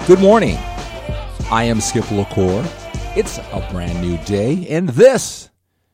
Good morning. I am Skip LaCour. It's a brand new day, and this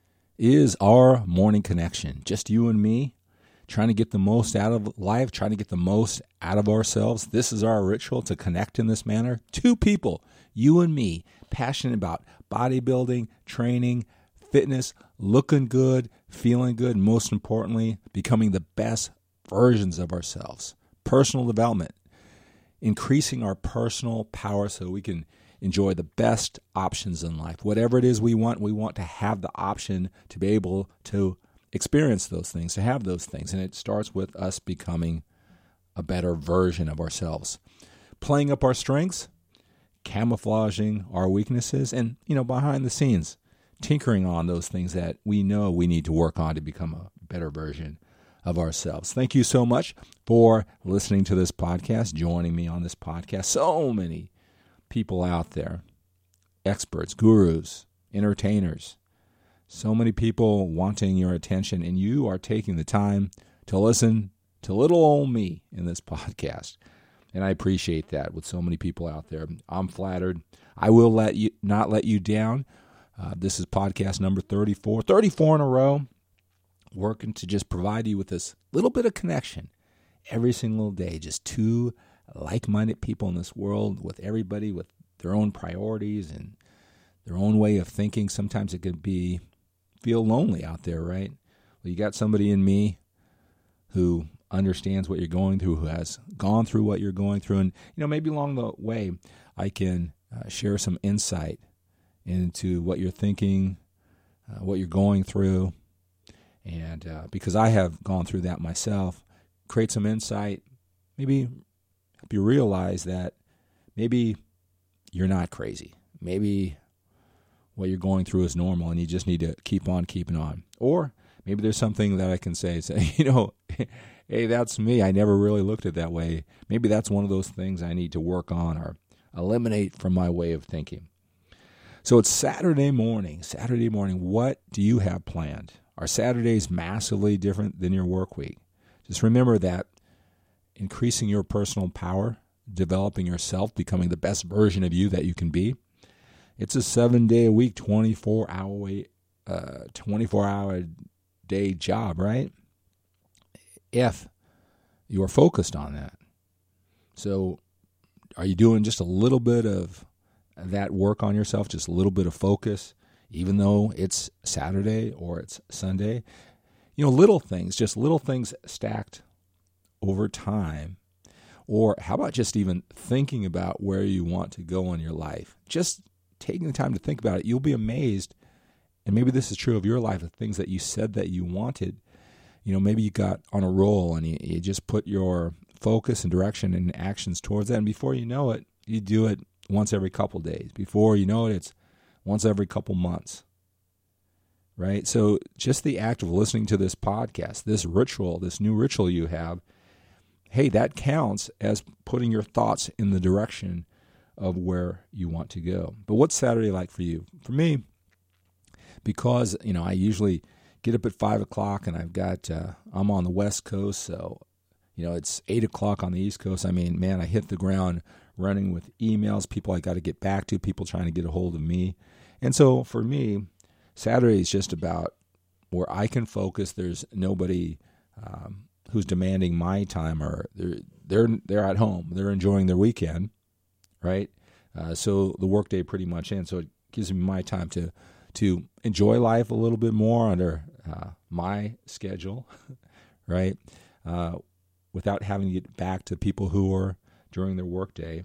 is our morning connection. Just you and me, trying to get the most out of life, trying to get the most out of ourselves. This is our ritual to connect in this manner. Two people, you and me, passionate about bodybuilding, training, fitness, looking good, feeling good, and most importantly, becoming the best versions of ourselves. Personal development, increasing our personal power so we can enjoy the best options in life. Whatever it is we want to have the option to be able to experience those things, to have those things. And it starts with us becoming a better version of ourselves. Playing up our strengths, camouflaging our weaknesses, and, behind the scenes, tinkering on those things that we know we need to work on to become a better version of ourselves. Thank you so much for listening to this podcast, joining me on this podcast. So many people out there, experts, gurus, entertainers, so many people wanting your attention, and you are taking the time to listen to little old me in this podcast. And I appreciate that with so many people out there. I'm flattered. I will not let you down. This is podcast number 34 in a row, working to just provide you with this little bit of connection every single day. Just two like-minded people in this world, with everybody with their own priorities and their own way of thinking. Sometimes it can feel lonely out there, right? Well, you got somebody in me who understands what you're going through, who has gone through what you're going through. And, maybe along the way, I can share some insight into what you're thinking, what you're going through. And because I have gone through that myself, create some insight, maybe help you realize that maybe you're not crazy. Maybe what you're going through is normal and you just need to keep on keeping on. Or maybe there's something that I can say, hey, that's me. I never really looked at it that way. Maybe that's one of those things I need to work on or eliminate from my way of thinking. So it's Saturday morning. What do you have planned? Are Saturdays massively different than your work week? Just remember that increasing your personal power, developing yourself, becoming the best version of you that you can be, it's a 7-day-a-week, 24-hour day job, right? If you are focused on that. So are you doing just a little bit of that work on yourself, just a little bit of focus, even though it's Saturday or it's Sunday? Little things stacked over time. Or how about just even thinking about where you want to go in your life? Just taking the time to think about it. You'll be amazed, and maybe this is true of your life, the things that you said that you wanted. Maybe you got on a roll and you just put your focus and direction and actions towards that, and before you know it, you do it once every couple days. Before you know it, it's once every couple months, right? So just the act of listening to this podcast, this new ritual you have, hey, that counts as putting your thoughts in the direction of where you want to go. But what's Saturday like for you? For me, because, I usually get up at 5 o'clock and I'm on the West Coast, so, it's 8 o'clock on the East Coast. I hit the ground running with emails, people I got to get back to, people trying to get a hold of me. And so for me, Saturday is just about where I can focus. There's nobody who's demanding my time, or they're at home. They're enjoying their weekend, right? So the workday pretty much ends. So it gives me my time to enjoy life a little bit more under my schedule, right? Without having to get back to people who are during their workday.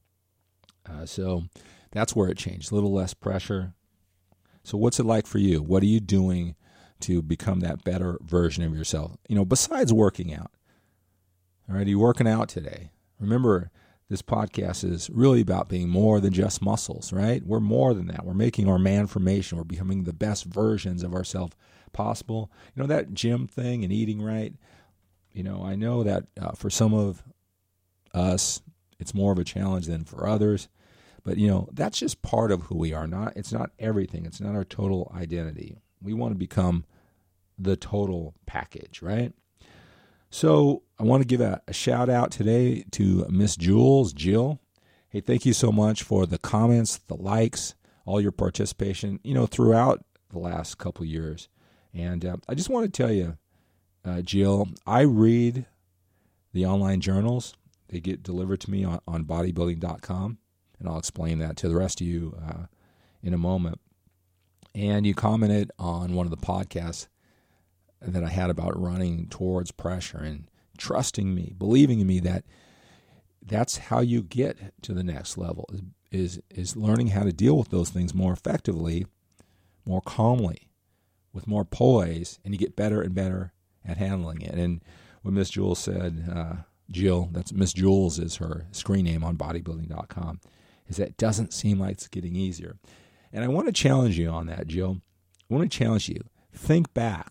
So that's where it changed. A little less pressure. So what's it like for you? What are you doing to become that better version of yourself? Besides working out. All right, are you working out today? Remember, this podcast is really about being more than just muscles, right? We're more than that. We're making our man formation. We're becoming the best versions of ourselves possible. That gym thing and eating right, I know that for some of us, it's more of a challenge than for others. But, that's just part of who we are. It's not everything. It's not our total identity. We want to become the total package, right? So I want to give a shout out today to Miss Jules, Jill. Hey, thank you so much for the comments, the likes, all your participation, throughout the last couple years. And I just want to tell you, Jill, I read the online journals. They get delivered to me on bodybuilding.com, and I'll explain that to the rest of you in a moment. And you commented on one of the podcasts that I had about running towards pressure and trusting me, believing in me that that's how you get to the next level, is learning how to deal with those things more effectively, more calmly, with more poise, and you get better and better at handling it. And what Miss Jules said, Jill, that's Miss Jules is her screen name on bodybuilding.com, is that it doesn't seem like it's getting easier. And I want to challenge you on that, Jill. I want to challenge you. Think back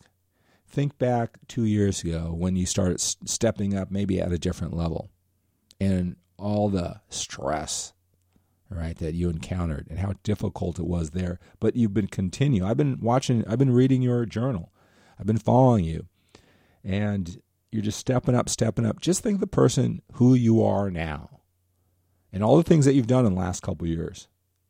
2 years ago when you started stepping up maybe at a different level, and all the stress, right, that you encountered and how difficult it was there. But you've been continuing. I've been reading your journal. I've been following you. And you're just stepping up. Just think of the person who you are now and all the things that you've done in the last couple of years,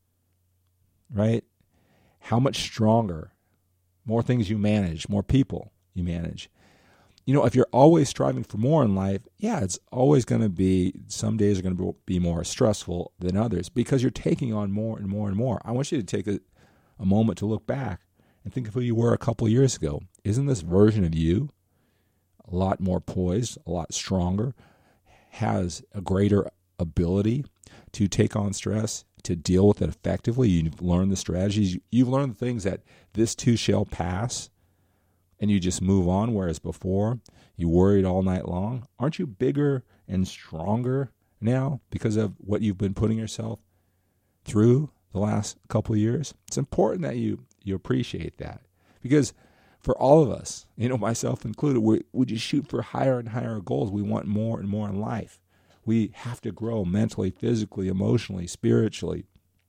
right? How much stronger, more things you manage, more people you manage. If you're always striving for more in life, it's always going to be, some days are going to be more stressful than others because you're taking on more and more and more. I want you to take a moment to look back and think of who you were a couple of years ago. Isn't this version of you a lot more poised, a lot stronger, has a greater ability to take on stress, to deal with it effectively? You've learned the strategies. You've learned the things that this too shall pass, and you just move on, whereas before you worried all night long. Aren't you bigger and stronger now because of what you've been putting yourself through the last couple of years? It's important that you appreciate that, because for all of us, myself included, we just shoot for higher and higher goals. We want more and more in life. We have to grow mentally, physically, emotionally, spiritually,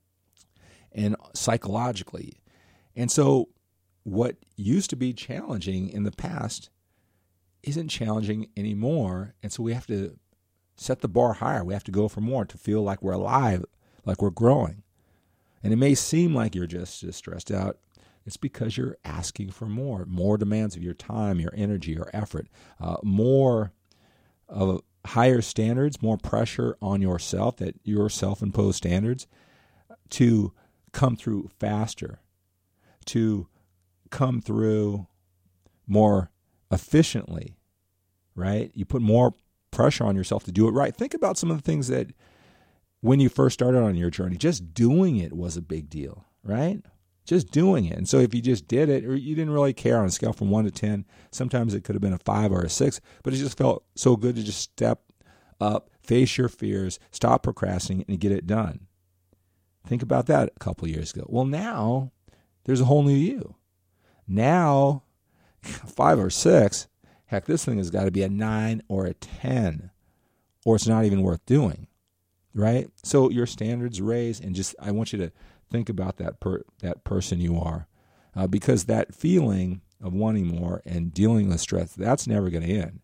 and psychologically. And so what used to be challenging in the past isn't challenging anymore. And so we have to set the bar higher. We have to go for more to feel like we're alive, like we're growing. And it may seem like you're just as stressed out. It's because you're asking for more demands of your time, your energy, your effort, more of higher standards, more pressure on yourself, that your self-imposed standards, to come through faster, to come through more efficiently, right? You put more pressure on yourself to do it right. Think about some of the things that when you first started on your journey, just doing it was a big deal, right? Just doing it. And so if you just did it, or you didn't really care on a scale from 1 to 10, sometimes it could have been a 5 or a 6, but it just felt so good to just step up, face your fears, stop procrastinating, and get it done. Think about that a couple of years ago. Well, now there's a whole new you. Now, 5 or 6, heck, this thing has got to be a 9 or a 10, or it's not even worth doing, right? So your standards raise, and just I want you to think about that person you are, because that feeling of wanting more and dealing with stress, that's never going to end.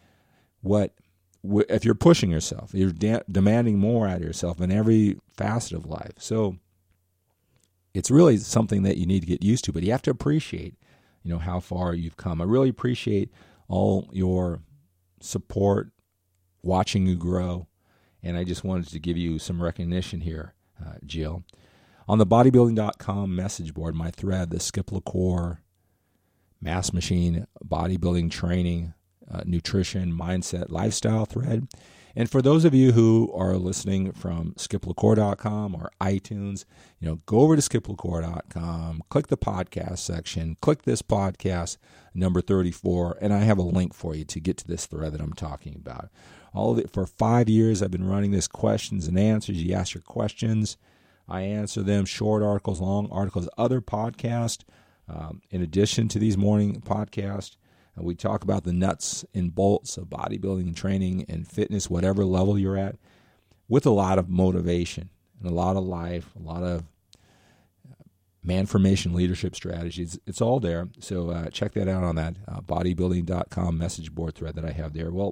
If you're pushing yourself, you're demanding more out of yourself in every facet of life. So it's really something that you need to get used to, but you have to appreciate, how far you've come. I really appreciate all your support, watching you grow, and I just wanted to give you some recognition here, Jill. On the bodybuilding.com message board, my thread, the Skip LaCour Mass Machine Bodybuilding Training, Nutrition, Mindset, Lifestyle thread. And for those of you who are listening from skiplacour.com or iTunes, go over to skiplacour.com, click the podcast section, click this podcast, number 34, and I have a link for you to get to this thread that I'm talking about. All of it, for 5 years, I've been running this questions and answers. You ask your questions, I answer them, short articles, long articles, other podcasts. In addition to these morning podcasts, we talk about the nuts and bolts of bodybuilding and training and fitness, whatever level you're at, with a lot of motivation and a lot of life, a lot of man-formation leadership strategies. It's all there. So check that out on that bodybuilding.com message board thread that I have there. Well,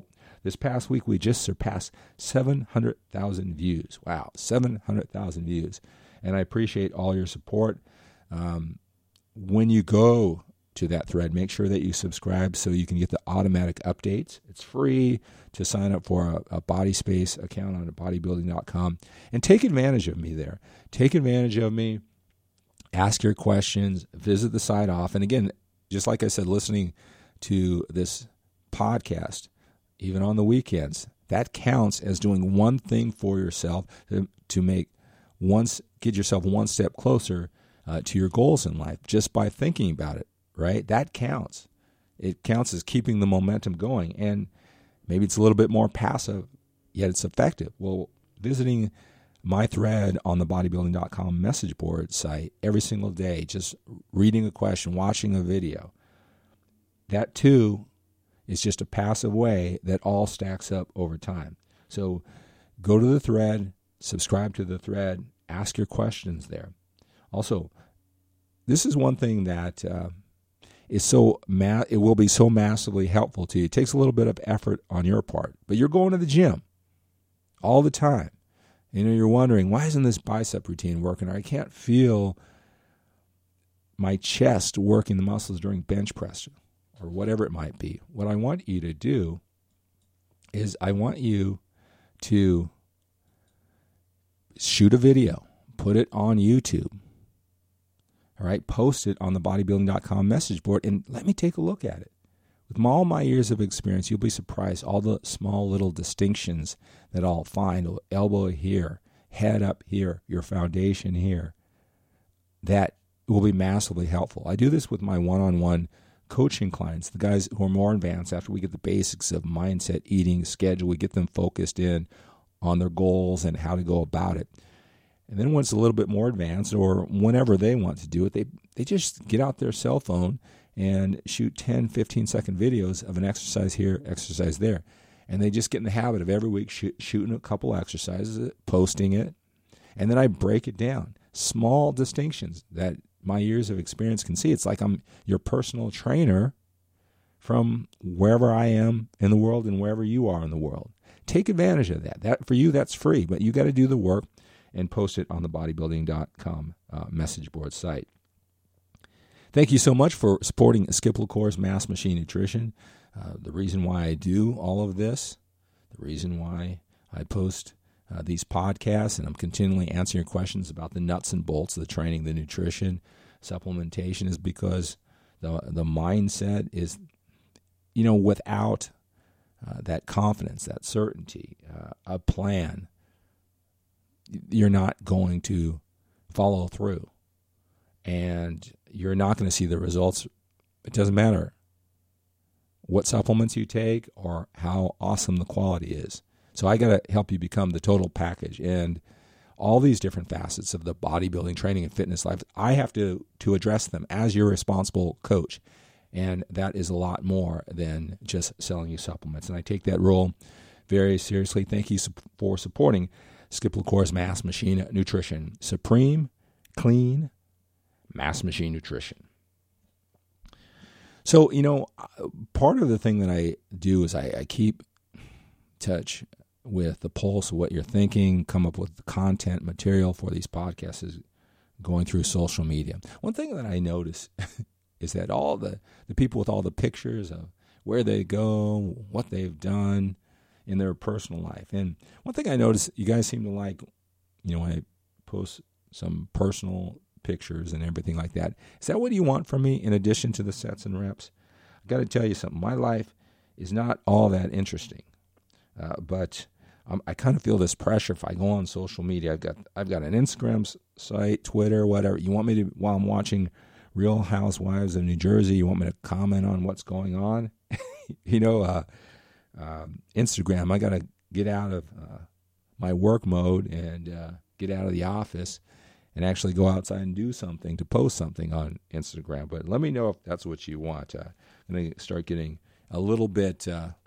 This past week, we just surpassed 700,000 views. Wow, 700,000 views. And I appreciate all your support. When you go to that thread, make sure that you subscribe so you can get the automatic updates. It's free to sign up for a Body Space account on bodybuilding.com. And take advantage of me there. Take advantage of me. Ask your questions. Visit the site often. Again, just like I said, listening to this podcast, even on the weekends, that counts as doing one thing for yourself to get yourself one step closer to your goals in life just by thinking about it, right? That counts. It counts as keeping the momentum going. And maybe it's a little bit more passive, yet it's effective. Well, visiting my thread on the bodybuilding.com message board site every single day, just reading a question, watching a video, that too is just a passive way that all stacks up over time. So go to the thread, subscribe to the thread, ask your questions there. Also, this is one thing that it will be so massively helpful to you. It takes a little bit of effort on your part, but you're going to the gym all the time. You're wondering, why isn't this bicep routine working? Or I can't feel my chest working the muscles during bench press or whatever it might be. What I want you to do is I want you to shoot a video, put it on YouTube, all right, post it on the bodybuilding.com message board, and let me take a look at it. With all my years of experience, you'll be surprised all the small little distinctions that I'll find. Elbow here, head up here, your foundation here. That will be massively helpful. I do this with my one-on-one coaching clients, the guys who are more advanced. After we get the basics of mindset, eating, schedule, we get them focused in on their goals and how to go about it. And then once a little bit more advanced, or whenever they want to do it, they just get out their cell phone and shoot 10, 15-second videos of an exercise here, exercise there. And they just get in the habit of every week shooting a couple exercises, posting it, and then I break it down. Small distinctions that my years of experience can see. It's like I'm your personal trainer from wherever I am in the world and wherever you are in the world. Take advantage of that. That for you, that's free, but you got to do the work and post it on the bodybuilding.com message board site. Thank you so much for supporting Skip LaCour's Mass Machine Nutrition. The reason why I do all of this, the reason why I post these podcasts, and I'm continually answering your questions about the nuts and bolts, the training, the nutrition, supplementation, is because the mindset is, without that confidence, that certainty, a plan, you're not going to follow through. And you're not going to see the results. It doesn't matter what supplements you take or how awesome the quality is. So I got to help you become the total package. And all these different facets of the bodybuilding, training, and fitness life, I have to address them as your responsible coach. And that is a lot more than just selling you supplements. And I take that role very seriously. Thank you for supporting Skip LaCour's Mass Machine Nutrition. Supreme, clean, Mass Machine Nutrition. So, part of the thing that I do is I keep touch with the pulse of what you're thinking, come up with the content material for these podcasts is going through social media. One thing that I notice is that all the people with all the pictures of where they go, what they've done in their personal life. And one thing I notice, you guys seem to like, I post some personal pictures and everything like that. Is that what you want from me in addition to the sets and reps? I got to tell you something. My life is not all that interesting, but I kind of feel this pressure if I go on social media. I've got an Instagram site, Twitter, whatever. You want me to, while I'm watching Real Housewives of New Jersey, you want me to comment on what's going on? Instagram, I got to get out of my work mode and get out of the office and actually go outside and do something to post something on Instagram. But let me know if that's what you want. I'm going to start getting a little bit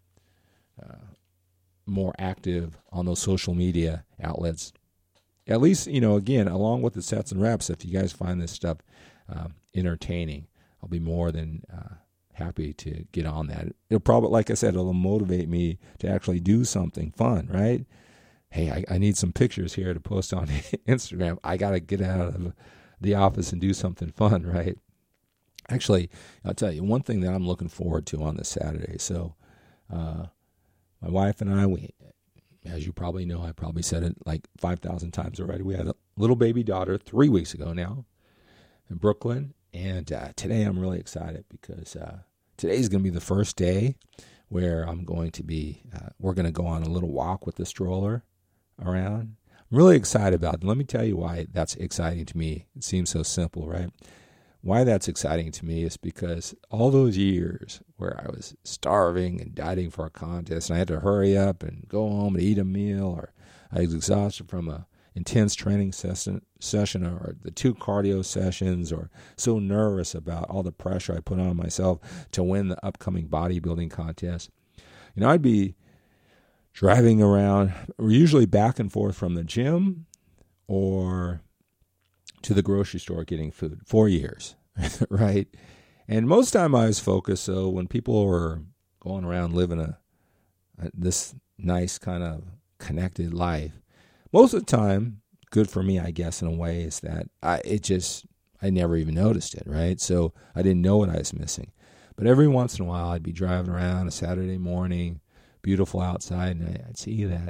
more active on those social media outlets. At least, again, along with the sets and reps, if you guys find this stuff entertaining, I'll be more than happy to get on that. It'll probably, like I said, it'll motivate me to actually do something fun, right? Hey, I need some pictures here to post on Instagram. I got to get out of the office and do something fun, right? Actually, I'll tell you one thing that I'm looking forward to on this Saturday. So my wife and I, we, as you probably know, I probably said it like 5,000 times already. We had a little baby daughter 3 weeks ago now in Brooklyn. And today I'm really excited because today's going to be the first day where I'm going to be, we're going to go on a little walk with the stroller around. I'm really excited about it. Let me tell you why that's exciting to me. It seems so simple, right? Why that's exciting to me is because all those years where I was starving and dieting for a contest and I had to hurry up and go home and eat a meal, or I was exhausted from a intense training session or the 2 cardio sessions, or so nervous about all the pressure I put on myself to win the upcoming bodybuilding contest. I'd be driving around, usually back and forth from the gym or to the grocery store getting food, 4 years, right? And most time I was focused, so when people were going around living this nice kind of connected life, most of the time, good for me, I guess, in a way, is that I never even noticed it, right? So I didn't know what I was missing. But every once in a while, I'd be driving around a Saturday morning, beautiful outside, and I'd see that,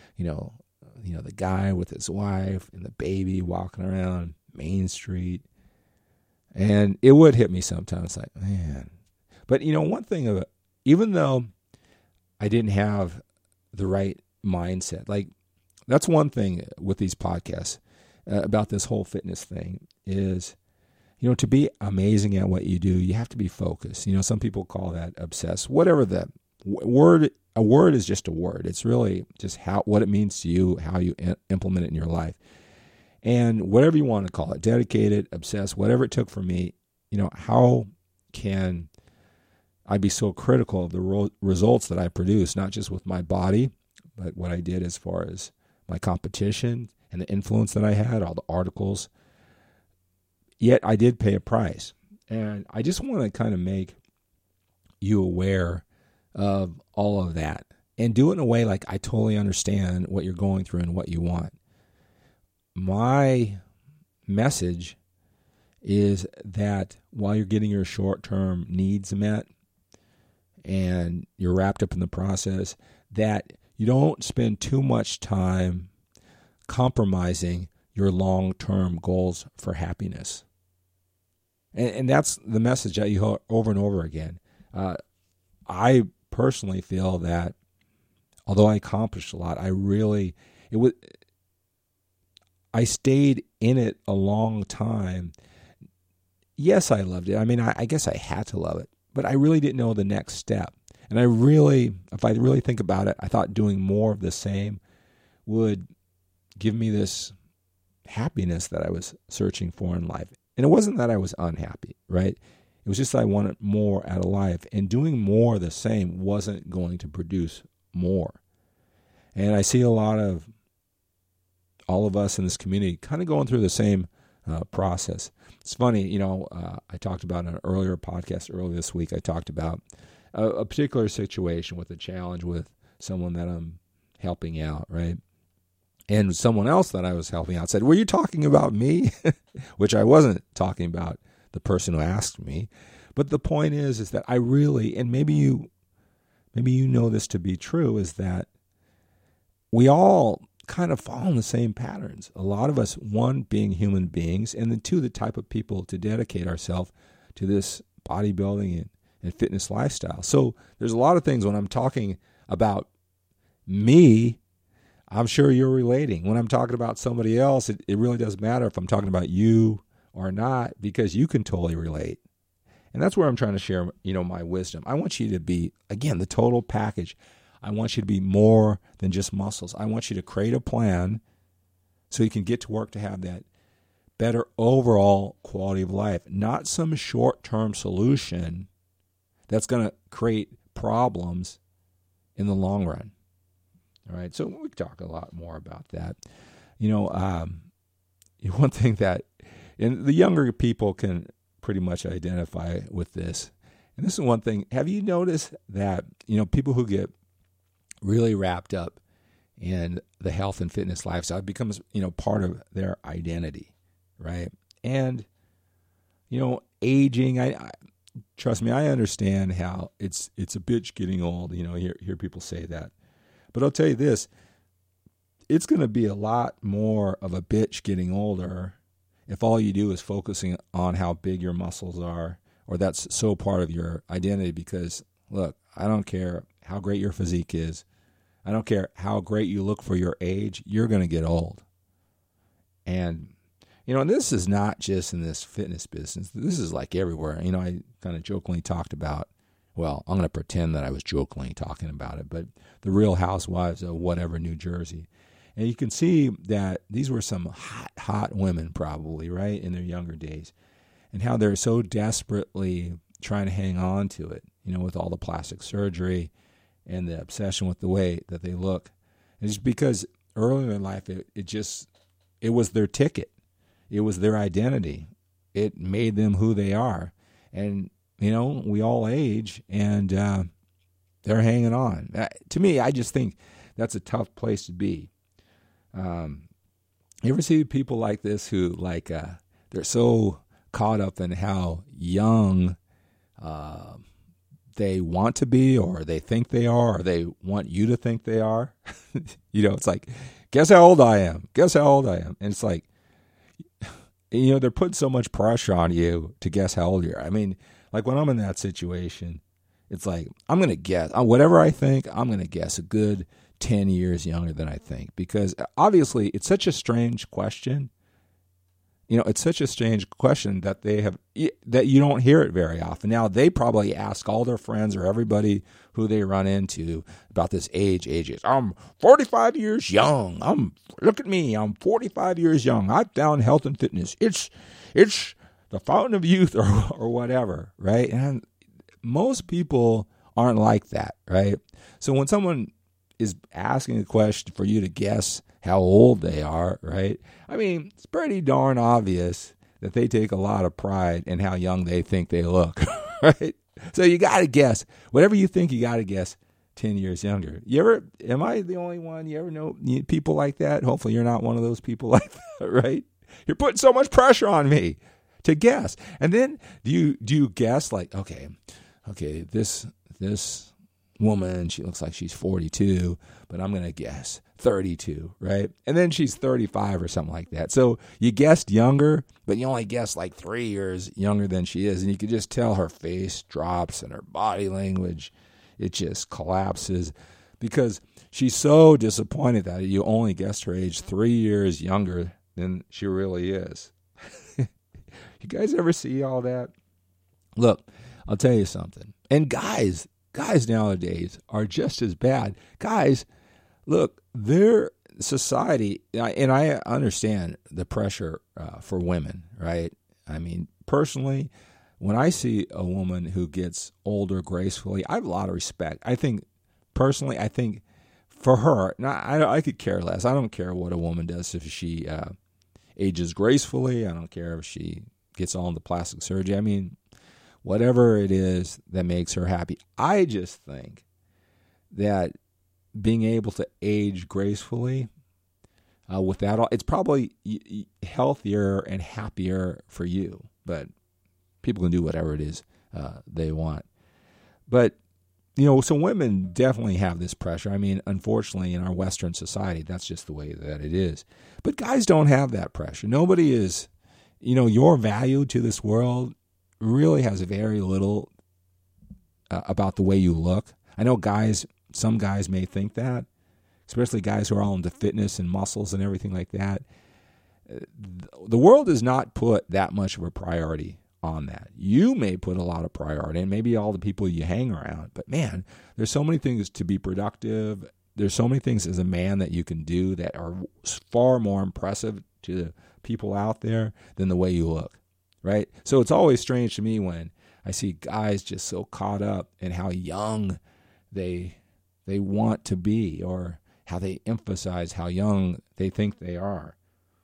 the guy with his wife and the baby walking around Main Street. And it would hit me sometimes like, man. But, one thing of it, even though I didn't have the right mindset, like that's one thing with these podcasts about this whole fitness thing is, to be amazing at what you do, you have to be focused. Some people call that obsessed, whatever the word. A word is just a word. It's really just what it means to you, how you implement it in your life. And whatever you want to call it, dedicated, obsessed, whatever it took for me, how can I be so critical of the results that I produce, not just with my body, but what I did as far as my competition and the influence that I had, all the articles. Yet I did pay a price. And I just want to kind of make you aware of all of that and do it in a way like I totally understand what you're going through and what you want. My message is that while you're getting your short-term needs met and you're wrapped up in the process, that you don't spend too much time compromising your long-term goals for happiness. And that's the message that you hear over and over again. I personally feel that although I accomplished a lot, I stayed in it a long time. Yes, I loved it. I mean, I guess I had to love it, but I really didn't know the next step. And if I really think about it, I thought doing more of the same would give me this happiness that I was searching for in life. And it wasn't that I was unhappy, right? It was just that I wanted more out of life. And doing more of the same wasn't going to produce more. And I see a lot of all of us in this community kind of going through the same process. It's funny, I talked about in an earlier podcast earlier this week, I talked about a particular situation with a challenge with someone that I'm helping out, right? And someone else that I was helping out said, were you talking about me? Which I wasn't talking about the person who asked me. But the point is that I really, and maybe you know this to be true, is that we all kind of fall in the same patterns. A lot of us, one, being human beings, and then two, the type of people to dedicate ourselves to this bodybuilding and fitness lifestyle. So there's a lot of things when I'm talking about me, I'm sure you're relating. When I'm talking about somebody else, it really doesn't matter if I'm talking about you or not, because you can totally relate. And that's where I'm trying to share, my wisdom. I want you to be, again, the total package. I want you to be more than just muscles. I want you to create a plan so you can get to work to have that better overall quality of life, not some short-term solution that's going to create problems in the long run. All right, so we talk a lot more about that. One thing that, and the younger people can pretty much identify with this, And this is one thing. Have you noticed that, people who get really wrapped up in the health and fitness lifestyle, it becomes, part of their identity, right? And, aging, I trust me, I understand how it's a bitch getting old. Hear people say that. But I'll tell you this, it's going to be a lot more of a bitch getting older if all you do is focusing on how big your muscles are, or that's so part of your identity. Because, look, I don't care how great your physique is. I don't care how great you look for your age. You're going to get old. And, and this is not just in this fitness business. This is like everywhere. I kind of jokingly talked about, well, I'm going to pretend that I was jokingly talking about it, but the Real Housewives of whatever, New Jersey. And you can see that these were some hot women probably, right, in their younger days, and how they're so desperately trying to hang on to it, with all the plastic surgery and the obsession with the way that they look. And it's because earlier in life, it was their ticket. It was their identity. It made them who they are. And, we all age, and they're hanging on. To me, I just think that's a tough place to be. You ever see people like this who they're so caught up in how young they want to be, or they think they are, or they want you to think they are? It's like, guess how old I am? Guess how old I am? And it's like, they're putting so much pressure on you to guess how old you are. I mean, like when I'm in that situation, it's like, I'm going to guess. Whatever I think, I'm going to guess a good 10 years younger than I think, because obviously it's such a strange question. It's such a strange question that that you don't hear it very often. Now, they probably ask all their friends or everybody who they run into about this age. I'm 45 years young. Look at me. I'm 45 years young. I found health and fitness. It's the fountain of youth, or whatever, right? And most people aren't like that, right? So when someone is asking a question for you to guess how old they are, right? I mean, it's pretty darn obvious that they take a lot of pride in how young they think they look, right? So you got to guess. Whatever you think, you got to guess 10 years younger. Am I the only one? You ever know people like that? Hopefully you're not one of those people like that, right? You're putting so much pressure on me to guess. And then do you guess like, okay, this woman, she looks like she's 42, but I'm going to guess 32, right? And then she's 35 or something like that. So you guessed younger, but you only guessed like 3 years younger than she is. And you could just tell her face drops and her body language, it just collapses, because she's so disappointed that you only guessed her age 3 years younger than she really is. You guys ever see all that? Look, I'll tell you something. And guys nowadays are just as bad. Guys, look, their society, and I understand the pressure for women, right? I mean, personally, when I see a woman who gets older gracefully, I have a lot of respect. I think for her, I could care less. I don't care what a woman does if she ages gracefully. I don't care if she gets all into plastic surgery. I mean, whatever it is that makes her happy. I just think that being able to age gracefully with that all, it's probably healthier and happier for you. But people can do whatever it is they want. But, so women definitely have this pressure. I mean, unfortunately, in our Western society, that's just the way that it is. But guys don't have that pressure. Nobody is, your value to this world really has very little about the way you look. I know some guys may think that, especially guys who are all into fitness and muscles and everything like that. The world does not put that much of a priority on that. You may put a lot of priority, and maybe all the people you hang around, but man, there's so many things to be productive. There's so many things as a man that you can do that are far more impressive to the people out there than the way you look. Right? So it's always strange to me when I see guys just so caught up in how young they want to be, or how they emphasize how young they think they are.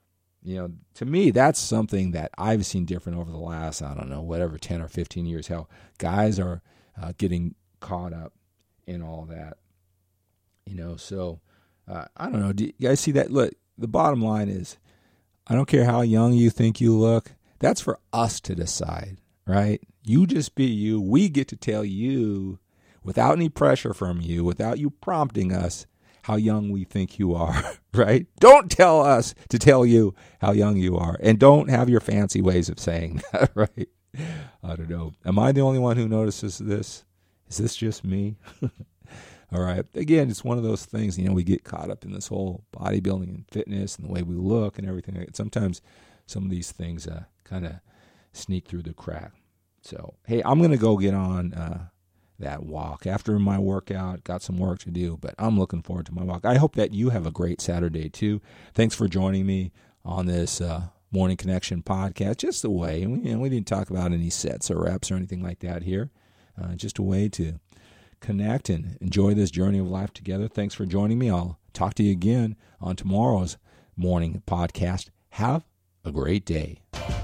to me, that's something that I've seen different over the last, 10 or 15 years, how guys are getting caught up in all that. So I don't know. Do you guys see that? Look, the bottom line is, I don't care how young you think you look. That's for us to decide, right? You just be you. We get to tell you without any pressure from you, without you prompting us, how young we think you are, right? Don't tell us to tell you how young you are. And don't have your fancy ways of saying that, right? I don't know. Am I the only one who notices this? Is this just me? All right. Again, it's one of those things, we get caught up in this whole bodybuilding and fitness and the way we look and everything. Sometimes some of these things kind of sneak through the crack. So, hey, I'm going to go get on that walk after my workout. Got some work to do, but I'm looking forward to my walk. I hope that you have a great Saturday too. Thanks for joining me on this Morning Connection podcast. Just a way, we didn't talk about any sets or reps or anything like that here. Just a way to connect and enjoy this journey of life together. Thanks for joining me. I'll talk to you again on tomorrow's morning podcast. Have a great day.